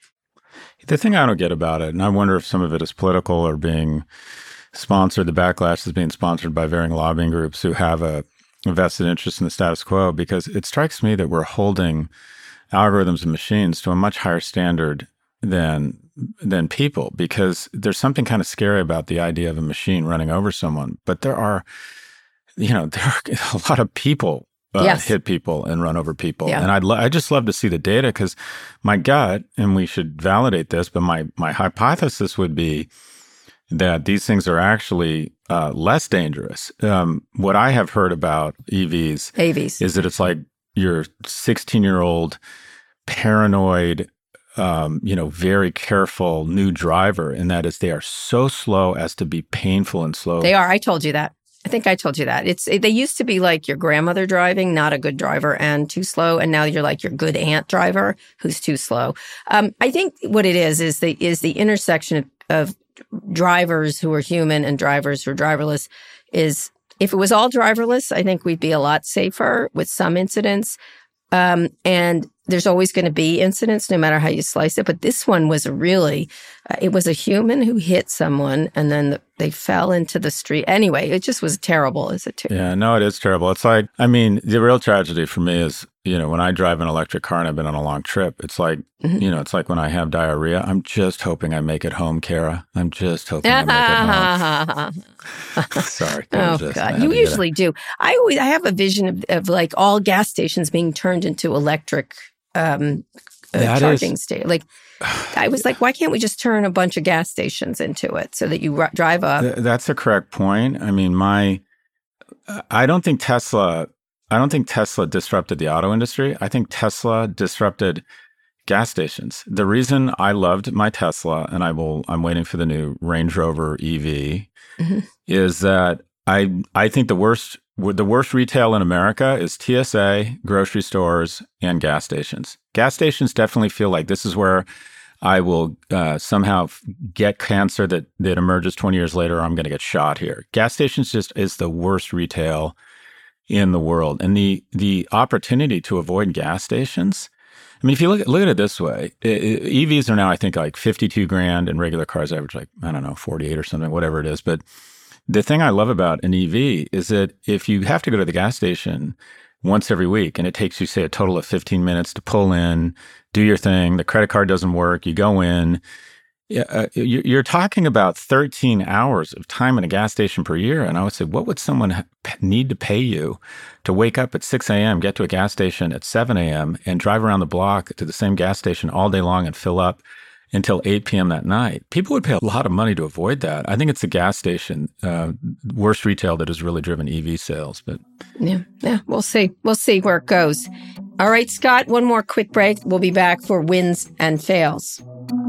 The thing I don't get about it, and I wonder if some of it is political or being sponsored, the backlash is being sponsored by varying lobbying groups who have a vested interest in the status quo, because it strikes me that we're holding algorithms and machines to a much higher standard than than people, because there's something kind of scary about the idea of a machine running over someone. But there are, you know, there are a lot of people uh, yes. hit people and run over people. Yeah. And I'd lo- I just love to see the data, because my gut, and we should validate this, but my my hypothesis would be that these things are actually uh, less dangerous. Um, what I have heard about E Vs, A Vs is that it's like your sixteen-year-old paranoid, um, you know, very careful new driver, and that is they are so slow as to be painful and slow. They are. I told you that. I think I told you that. It's they used to be like your grandmother driving, not a good driver and too slow, and now you're like your good aunt driver who's too slow. Um, I think what it is is the is the intersection of, of drivers who are human and drivers who are driverless. Is if it was all driverless, I think we'd be a lot safer with some incidents. Um, and there's always going to be incidents no matter how you slice it. But this one was a really, uh, it was a human who hit someone and then the, they fell into the street. Anyway, it just was terrible as a too. Yeah, no, it is terrible. It's like, I mean, the real tragedy for me is, you know, when I drive an electric car and I've been on a long trip, it's like, mm-hmm. you know, it's like when I have diarrhea, I'm just hoping I make it home, Kara. I'm just hoping I make it home. Sorry. Oh, just, God. You usually do. I always, I have a vision of, of like all gas stations being turned into electric um, uh, charging stations. Like, I was like, why can't we just turn a bunch of gas stations into it so that you r- drive up? Th- that's a correct point. I mean, my, I don't think Tesla, I don't think Tesla disrupted the auto industry. I think Tesla disrupted gas stations. The reason I loved my Tesla, and I will, I'm waiting for the new Range Rover E V, mm-hmm. is that I, I think the worst, the worst retail in America is T S A, grocery stores, and gas stations. Gas stations definitely feel like this is where I will uh, somehow get cancer that, that emerges twenty years later, or I'm going to get shot here. Gas stations just is the worst retail in the world. And the the opportunity to avoid gas stations, I mean, if you look at, look at it this way, it, it, E Vs are now, I think, like fifty-two grand, and regular cars average like, I don't know, forty-eight or something, whatever it is. But the thing I love about an E V is that if you have to go to the gas station once every week, and it takes you, say, a total of fifteen minutes to pull in, do your thing, the credit card doesn't work, you go in, uh, you're talking about thirteen hours of time in a gas station per year. And I would say, what would someone need to pay you to wake up at six a.m., get to a gas station at seven a.m., and drive around the block to the same gas station all day long and fill up until eight p.m. that night? People would pay a lot of money to avoid that. I think it's the gas station, uh, worst retail, that has really driven E V sales. But yeah, yeah, we'll see. We'll see where it goes. All right, Scott, one more quick break. We'll be back for wins and fails.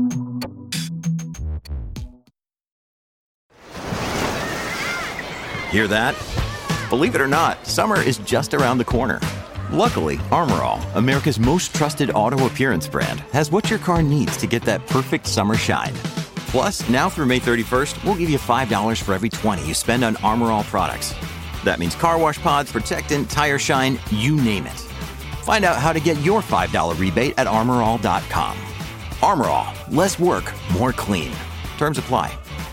Hear that? Believe it or not, summer is just around the corner. Luckily, Armor All, America's most trusted auto appearance brand, has what your car needs to get that perfect summer shine. Plus, now through May thirty-first, we'll give you five dollars for every twenty you spend on Armor All products. That means car wash pods, protectant, tire shine, you name it. Find out how to get your five dollars rebate at armor all dot com. Armor All, less work, more clean. Terms apply.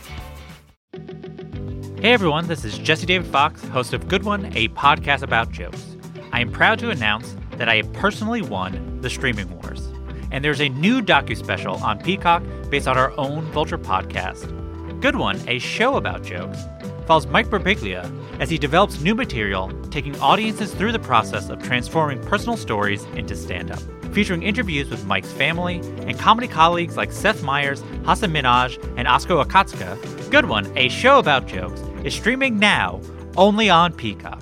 Hey everyone, this is Jesse David Fox, host of Good One, a podcast about jokes. I am proud to announce that I have personally won the Streaming Wars. And there's a new docu-special on Peacock based on our own Vulture podcast. Good One, a show about jokes, follows Mike Birbiglia as he develops new material, taking audiences through the process of transforming personal stories into stand-up. Featuring interviews with Mike's family and comedy colleagues like Seth Meyers, Hasan Minhaj, and Oskar Akatsuka, Good One, a show about jokes, is streaming now only on Peacock.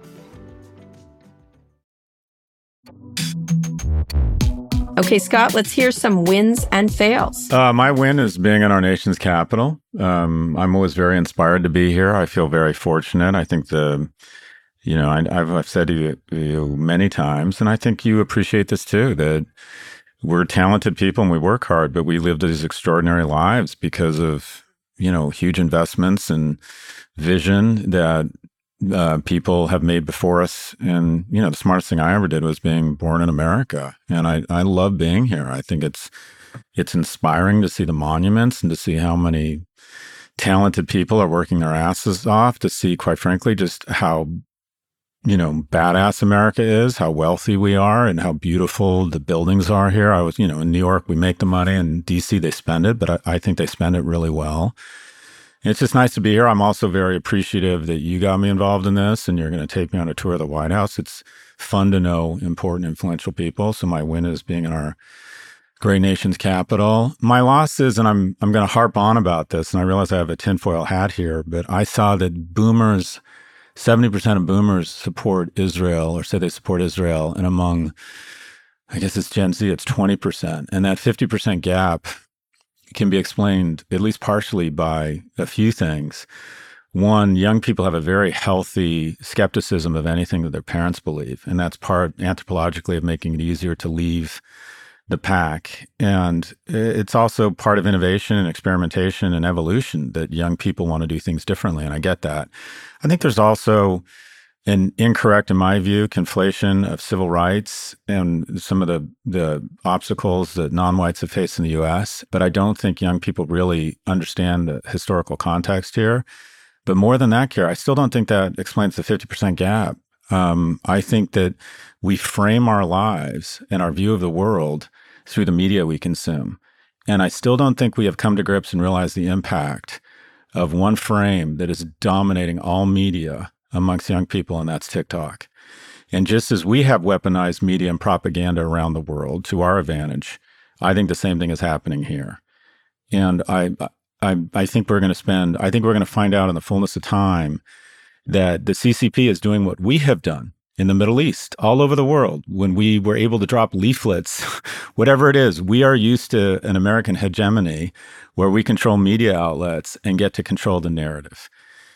Okay, Scott, let's hear some wins and fails. Uh, my win is being in our nation's capital. Um, I'm always very inspired to be here. I feel very fortunate. I think the, you know, I, I've, I've said to you, you many times, and I think you appreciate this too, that we're talented people and we work hard, but we live these extraordinary lives because of, you know, huge investments and vision that uh, people have made before us. And, you know, the smartest thing I ever did was being born in America. And I, I love being here. I think it's, it's inspiring to see the monuments and to see how many talented people are working their asses off, to see, quite frankly, just how, you know, badass America is, how wealthy we are, and how beautiful the buildings are here. I was, you know, in New York, we make the money, and D C, they spend it, but I, I think they spend it really well. It's just nice to be here. I'm also very appreciative that you got me involved in this, and you're going to take me on a tour of the White House. It's fun to know important, influential people. So my win is being in our great nation's capital. My loss is, and I'm I'm going to harp on about this, and I realize I have a tinfoil hat here, but I saw that boomers, seventy percent of boomers support Israel or say they support Israel, and among, I guess it's Gen Z, it's twenty percent. And that fifty percent gap can be explained at least partially by a few things. One, young people have a very healthy skepticism of anything that their parents believe, and that's part anthropologically of making it easier to leave the pack. And it's also part of innovation and experimentation and evolution that young people want to do things differently, and I get that. I think there's also an incorrect, in my view, conflation of civil rights and some of the, the obstacles that non-whites have faced in the U S, but I don't think young people really understand the historical context here. But more than that, Kara, I still don't think that explains the fifty percent gap. Um, I think that we frame our lives and our view of the world through the media we consume. And I still don't think we have come to grips and realized the impact of one frame that is dominating all media amongst young people, and that's TikTok. And just as we have weaponized media and propaganda around the world to our advantage, I think the same thing is happening here. And I I, I think we're going to spend, I think we're going to find out in the fullness of time that the C C P is doing what we have done in the Middle East, all over the world, when we were able to drop leaflets, whatever it is. We are used to an American hegemony where we control media outlets and get to control the narrative.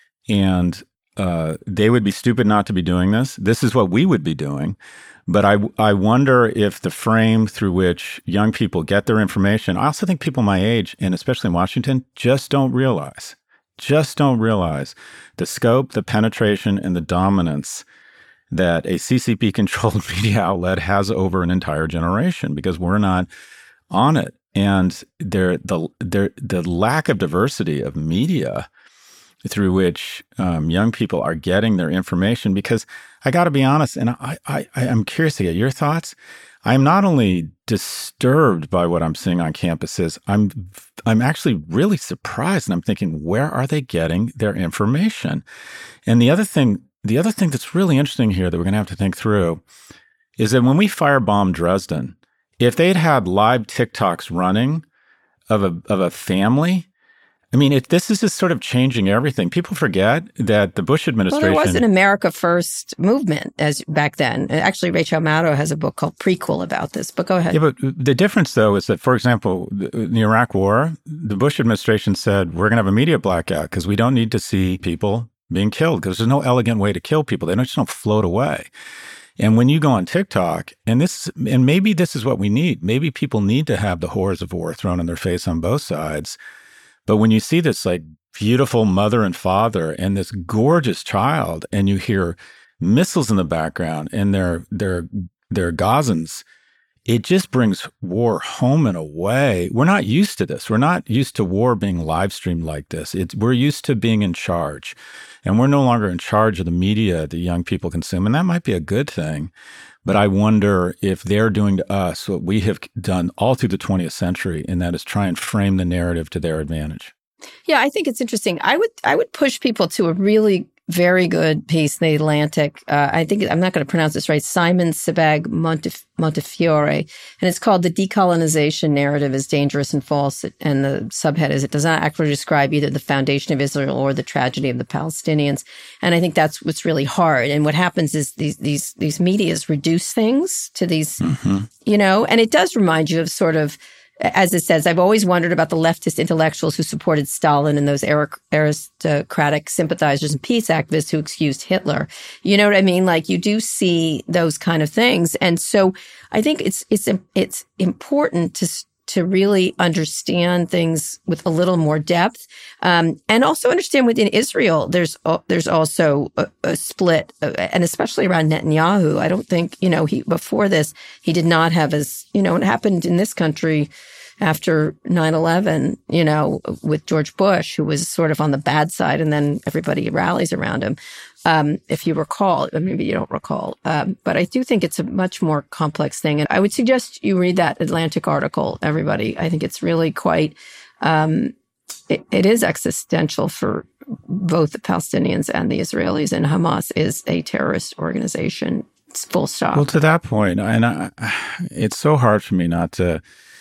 And uh, they would be stupid not to be doing this. This is what we would be doing. But I, I wonder if the frame through which young people get their information, I also think people my age, and especially in Washington, just don't realize, just don't realize the scope, the penetration, and the dominance that a C C P-controlled media outlet has over an entire generation, because we're not on it. And there, the, there, the lack of diversity of media through which um, young people are getting their information, because I got to be honest, and I, I, I'm curious to get your thoughts. I'm not only disturbed by what I'm seeing on campuses, I'm I'm actually really surprised, and I'm thinking, where are they getting their information? And the other thing, the other thing that's really interesting here that we're going to have to think through is that when we firebombed Dresden, if they'd had live TikToks running of a of a family, I mean, it, this is just sort of changing everything. People forget that the Bush administration... Well, there was an America First movement as back then. Actually, Rachel Maddow has a book called Prequel about this, but go ahead. Yeah, but the difference, though, is that, for example, in the Iraq War, the Bush administration said, we're going to have a media blackout because we don't need to see people being killed, because there's no elegant way to kill people. They don't, just don't float away. And when you go on TikTok, and this, and maybe this is what we need. Maybe people need to have the horrors of war thrown in their face on both sides. But when you see this like beautiful mother and father and this gorgeous child, and you hear missiles in the background and their their their Gazans, it just brings war home in a way. We're not used to this. We're not used to war being live streamed like this. It's, we're used to being in charge, and we're no longer in charge of the media that young people consume, and that might be a good thing. But I wonder if they're doing to us what we have done all through the twentieth century, and that is try and frame the narrative to their advantage. Yeah, I think it's interesting. I would I would push people to a really very good piece in The Atlantic. Uh, I think, I'm not going to pronounce this right, Simon Sebag Montef- Montefiore. And it's called The Decolonization Narrative is Dangerous and False. And the subhead is, it does not accurately describe either the foundation of Israel or the tragedy of the Palestinians. And I think that's what's really hard. And what happens is these these these medias reduce things to these, mm-hmm. you know, and it does remind you of sort of, as it says, I've always wondered about the leftist intellectuals who supported Stalin and those aristocratic sympathizers and peace activists who excused Hitler. You know what I mean? Like, you do see those kind of things. And so I think it's it's it's important to to really understand things with a little more depth, um, and also understand within Israel, there's uh, there's also a, a split, uh, and especially around Netanyahu. I don't think, you know, he before this, he did not have as, you know, it happened in this country after nine eleven, you know, with George Bush, who was sort of on the bad side, and then everybody rallies around him. Um, if you recall, maybe you don't recall, um, but I do think it's a much more complex thing. And I would suggest you read that Atlantic article, everybody. I think it's really quite, um, it, it is existential for both the Palestinians and the Israelis, and Hamas is a terrorist organization. It's full stop. Well, to that point, and I, it's so hard for me not to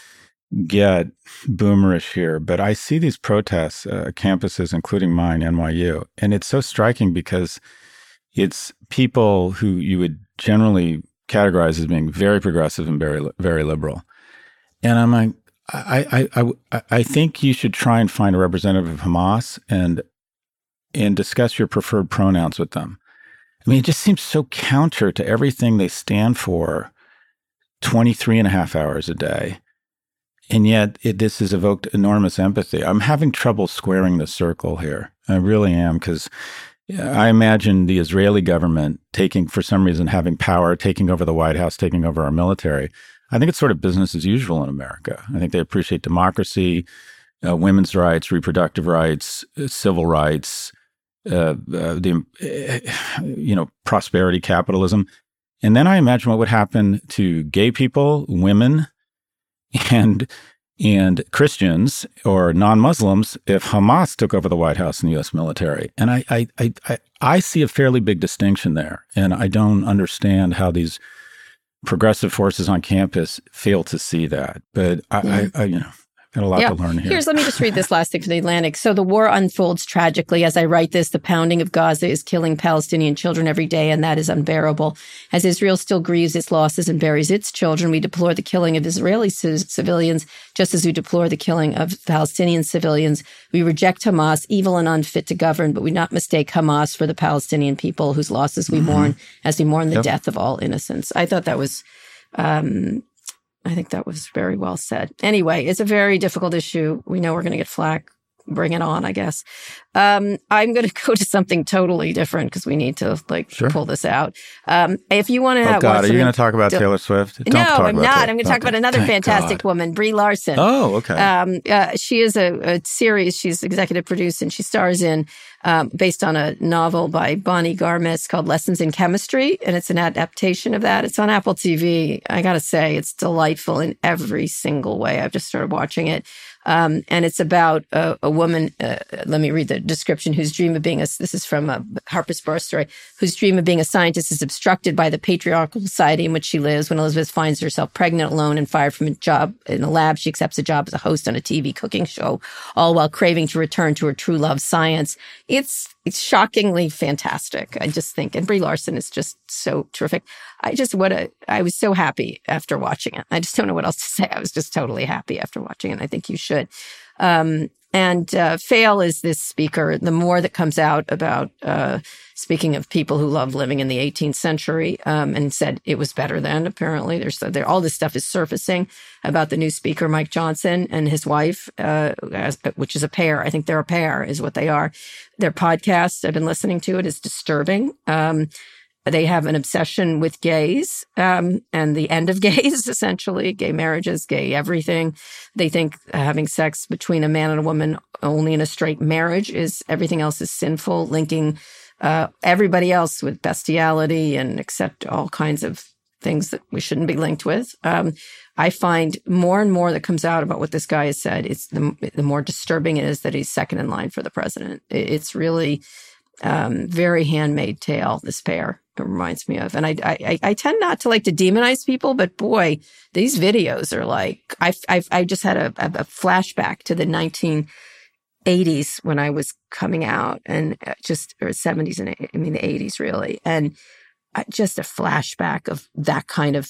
get boomerish here, but I see these protests, uh, campuses, including mine, N Y U, and it's so striking because it's people who you would generally categorize as being very progressive and very, very liberal. And I'm like, I, I, I, I think you should try and find a representative of Hamas and and discuss your preferred pronouns with them. I mean, it just seems so counter to everything they stand for twenty-three and a half hours a day. And yet it, this has evoked enormous empathy. I'm having trouble squaring the circle here. I really am, because I imagine the Israeli government taking, for some reason, having power, taking over the White House, taking over our military. I think it's sort of business as usual in America. I think they appreciate democracy, uh, women's rights, reproductive rights, uh, civil rights, uh, uh, the uh, you know prosperity capitalism. And then I imagine what would happen to gay people, women, and and Christians or non-Muslims if Hamas took over the White House and the U S military. And I I I I, I see a fairly big distinction there, and I don't understand how these progressive forces on campus fail to see that. But I, yeah. I, I you know, got a lot yeah. to learn here. Here's, let me just read this last thing from The Atlantic. So the war unfolds tragically. As I write this, the pounding of Gaza is killing Palestinian children every day, and that is unbearable. As Israel still grieves its losses and buries its children, we deplore the killing of Israeli c- civilians, just as we deplore the killing of Palestinian civilians. We reject Hamas, evil and unfit to govern, but we not mistake Hamas for the Palestinian people whose losses we mm-hmm. mourn as we mourn the yep. death of all innocents. I thought that was... Um, I think that was very well said. Anyway, it's a very difficult issue. We know we're going to get flack. Bring it on, I guess. Um, I'm going to go to something totally different because we need to like sure. pull this out. Um, if you want to, oh have, God, are you going to talk about don't, Taylor Swift? Don't no, I'm not. Taylor. I'm going to talk okay. about another Thank fantastic God. woman, Brie Larson. Oh, okay. Um, uh, she is a, a series. She's executive produced and she stars in, um, based on a novel by Bonnie Garmis called Lessons in Chemistry, and it's an adaptation of that. It's on Apple T V. I got to say, it's delightful in every single way. I've just started watching it. Um, and it's about a, a woman, uh, let me read the description, whose dream of being a, this is from a Harper's Bazaar story, whose dream of being a scientist is obstructed by the patriarchal society in which she lives. When Elizabeth finds herself pregnant, alone, and fired from a job in a lab, she accepts a job as a host on a T V cooking show, all while craving to return to her true love, science. It's, it's shockingly fantastic, I just think. And Brie Larson is just so terrific. I just, what a, I was so happy after watching it. I just don't know what else to say. I was just totally happy after watching it. And I think you should. Um, and uh, Fail is this speaker. The more that comes out about, uh, speaking of people who love living in the eighteenth century, um, and said it was better then, apparently. There's there, all this stuff is surfacing about the new speaker, Mike Johnson, and his wife, uh, as, which is a pair. I think they're a pair, is what they are. Their podcast, I've been listening to it, is disturbing. Um, They have an obsession with gays um, and the end of gays, essentially, gay marriages, gay everything. They think having sex between a man and a woman only in a straight marriage is everything else is sinful, linking uh, everybody else with bestiality and accept all kinds of things that we shouldn't be linked with. Um, I find more and more that comes out about what this guy has said, it's the, the more disturbing it is that he's second in line for the president. It's really um, very handmade tale, this pair. It reminds me of, and I, I, I tend not to like to demonize people, but boy, these videos are like, I, I, I just had a, a flashback to the nineteen eighties when I was coming out, and just or seventies and I mean the eighties really, and just a flashback of that kind of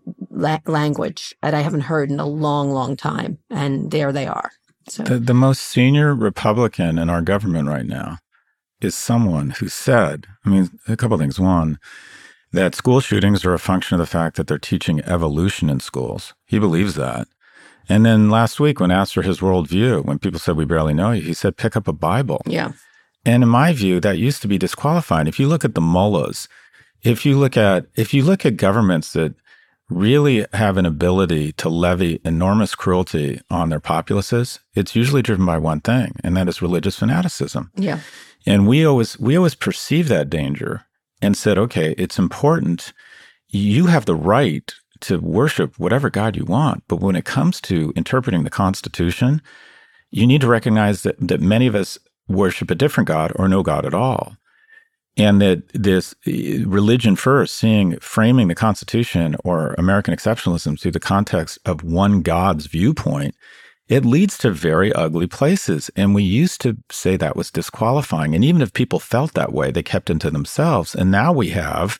la- language that I haven't heard in a long, long time, and there they are. So the, the most senior Republican in our government right now is someone who said, I mean, a couple of things. One, that school shootings are a function of the fact that they're teaching evolution in schools. He believes that. And then last week, when asked for his worldview, when people said, we barely know you, he said, pick up a Bible. Yeah. And in my view, that used to be disqualifying. If you look at the mullahs, if you look at, if you look at governments that really have an ability to levy enormous cruelty on their populaces, it's usually driven by one thing, and that is religious fanaticism. Yeah. And we always we always perceived that danger and said, okay, it's important. You have the right to worship whatever God you want. But when it comes to interpreting the Constitution, you need to recognize that, that many of us worship a different God or no God at all. And that this religion first, seeing, framing the Constitution or American exceptionalism through the context of one God's viewpoint, it leads to very ugly places. And we used to say that was disqualifying. And even if people felt that way, they kept it to themselves. And now we have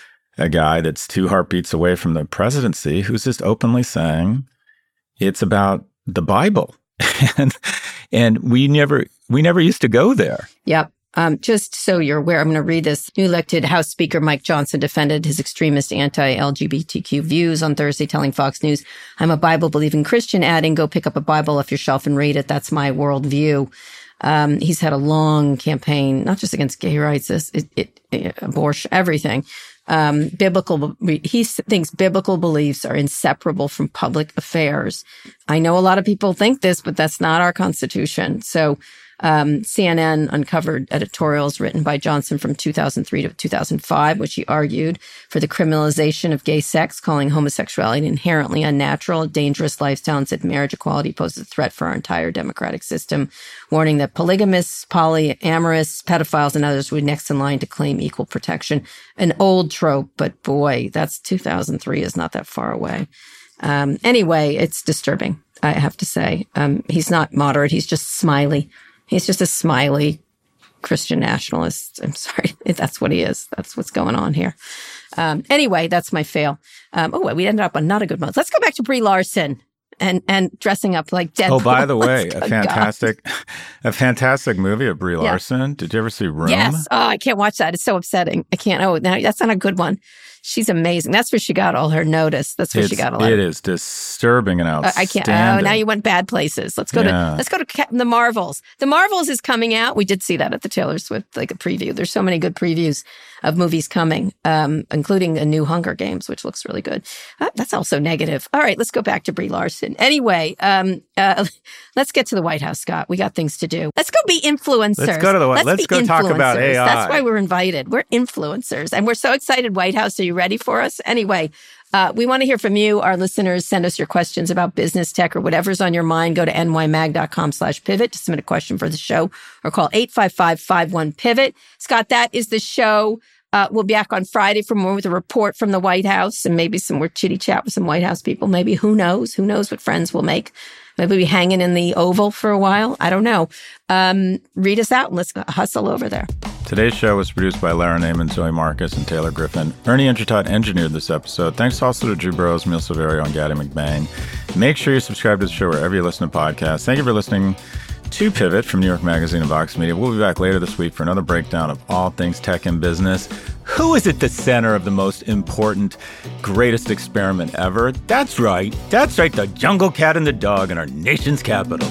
a guy that's two heartbeats away from the presidency who's just openly saying it's about the Bible. and and we never we never used to go there. Yep. Um, just so you're aware, I'm going to read this. New elected House Speaker Mike Johnson defended his extremist anti-L G B T Q views on Thursday, telling Fox News, "I'm a Bible-believing Christian," adding, "Go pick up a Bible off your shelf and read it. That's my worldview." Um, he's had a long campaign, not just against gay rights, it, it, it, abortion, everything. Um, biblical, he thinks biblical beliefs are inseparable from public affairs. I know a lot of people think this, but that's not our Constitution. So, Um, C N N uncovered editorials written by Johnson from two thousand three to two thousand five, which he argued for the criminalization of gay sex, calling homosexuality an inherently unnatural, dangerous lifestyle, and said marriage equality poses a threat for our entire democratic system, warning that polygamists, polyamorous, pedophiles, and others would next in line to claim equal protection. An old trope, but boy, that's two thousand three is not that far away. Um, anyway, it's disturbing, I have to say. Um, he's not moderate. He's just smiley. He's just a smiley Christian nationalist. I'm sorry. That's what he is. That's what's going on here. Um, anyway, that's my fail. Um, oh, we ended up on not a good month. Let's go back to Brie Larson and, and dressing up like Deadpool. Oh, by the way, a fantastic, a fantastic movie of Brie Larson. Yeah. Did you ever see Room? Yes. Oh, I can't watch that. It's so upsetting. I can't. Oh, now that's not a good one. She's amazing. That's where she got all her notice. That's where it's, she got a lot. It is disturbing and outstanding. I can't. Oh, now you went bad places. Let's go yeah. to let's go to Captain the Marvels. The Marvels is coming out. We did see that at the Taylor Swift like a preview. There's so many good previews of movies coming, um, including a new Hunger Games, which looks really good. Uh, that's also negative. All right, let's go back to Brie Larson. Anyway, um, uh, let's get to the White House, Scott. We got things to do. Let's go be influencers. Let's go to the White. Let's, let's go talk about A I. That's why we're invited. We're influencers, and we're so excited. White House, are you ready for us? Anyway, uh, we want to hear from you, our listeners. Send us your questions about business, tech, or whatever's on your mind. Go to nymag.com slash pivot to submit a question for the show or call eight five five, five one, pivot. Scott, that is the show. Uh, we'll be back on Friday for more with a report from the White House and maybe some more chitty chat with some White House people. Maybe who knows? Who knows what friends we'll make? Maybe we'll be hanging in the Oval for a while. I don't know. Um, read us out and let's hustle over there. Today's show was produced by Lara Naiman, Zoe Marcus, and Taylor Griffin. Ernie Intratot engineered this episode. Thanks also to Drew Burrows, Emil Silverio, and Gaddy McBain. Make sure you subscribe to the show wherever you listen to podcasts. Thank you for listening to Pivot from New York Magazine and Vox Media. We'll be back later this week for another breakdown of all things tech and business. Who is at the center of the most important, greatest experiment ever? That's right. That's right. The jungle cat and the dog in our nation's capital.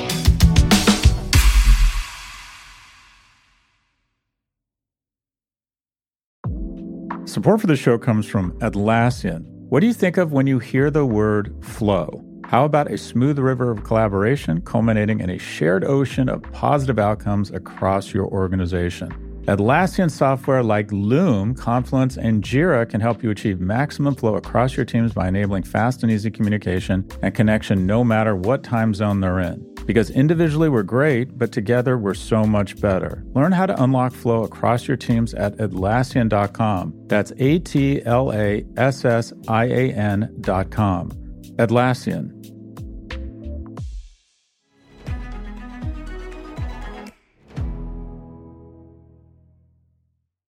Support for the show comes from Atlassian. What do you think of when you hear the word flow? How about a smooth river of collaboration culminating in a shared ocean of positive outcomes across your organization? Atlassian software like Loom, Confluence, and Jira can help you achieve maximum flow across your teams by enabling fast and easy communication and connection no matter what time zone they're in. Because individually we're great, but together we're so much better. Learn how to unlock flow across your teams at Atlassian dot com. That's A T L A S S I A N dot com. Atlassian.